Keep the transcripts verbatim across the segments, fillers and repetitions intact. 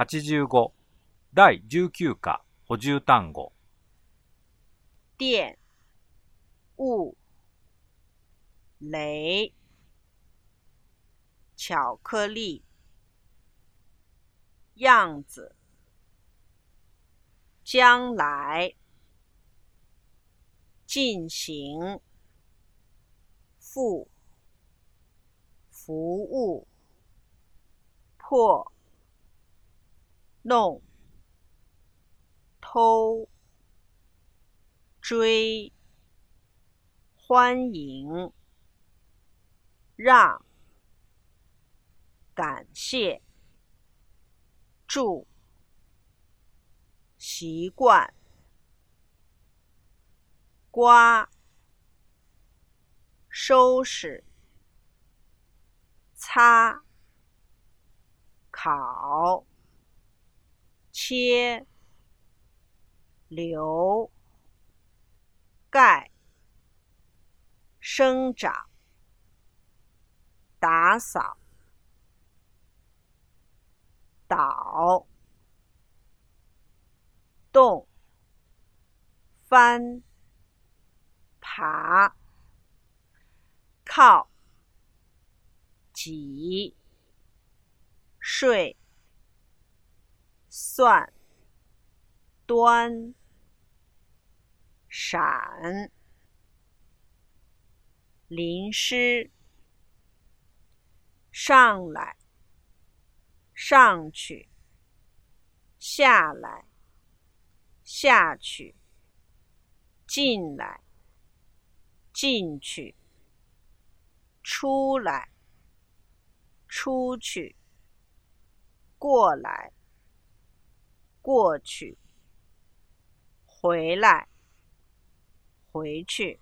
はちじゅうごだいじゅうきゅう課補充単語。 电、雾、雷、巧克力、样子、将来、进行、付、服务、破、弄、偷、追、欢迎、让、感谢、祝、习惯、刮、收拾、擦、烤、切、留、盖、生长、打扫、倒、动、翻、爬、靠、挤、睡、算、端、闪、淋湿、上来、上去、下来、下去、进来、进去、出来、出去、过来、过去、回来、回去、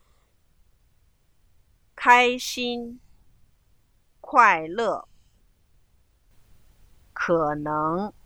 开心、快乐、可能、